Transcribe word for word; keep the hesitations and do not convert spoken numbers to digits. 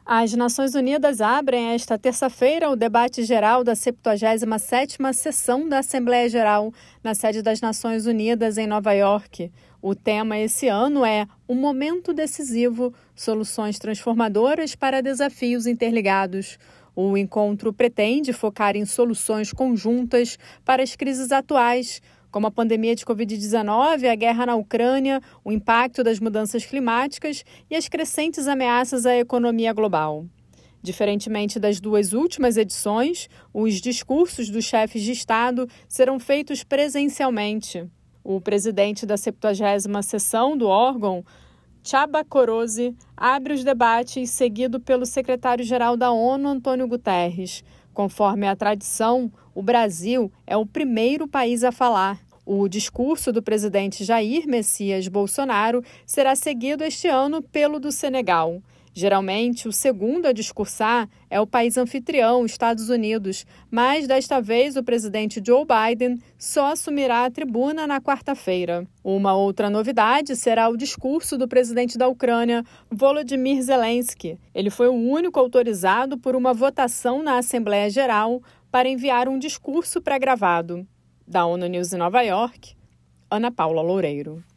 As Nações Unidas abrem esta terça-feira o debate geral da septuagésima sétima sessão da Assembleia Geral, na sede das Nações Unidas, em Nova York. O tema esse ano é Um Momento Decisivo, Soluções Transformadoras para Desafios Interligados. O encontro pretende focar em soluções conjuntas para as crises atuais, como a pandemia de covid dezenove, a guerra na Ucrânia, o impacto das mudanças climáticas e as crescentes ameaças à economia global. Diferentemente das duas últimas edições, os discursos dos chefes de Estado serão feitos presencialmente. O presidente da septuagésima sessão do órgão, Csaba Kőrösi, abre os debates, seguido pelo secretário-geral da ONU, Antônio Guterres. Conforme a tradição, o Brasil é o primeiro país a falar. O discurso do presidente Jair Messias Bolsonaro será seguido este ano pelo do Senegal. Geralmente, o segundo a discursar é o país anfitrião, Estados Unidos, mas desta vez o presidente Joe Biden só assumirá a tribuna na quarta-feira. Uma outra novidade será o discurso do presidente da Ucrânia, Volodymyr Zelensky. Ele foi o único autorizado por uma votação na Assembleia Geral para enviar um discurso pré-gravado. Da ONU News em Nova York, Ana Paula Loureiro.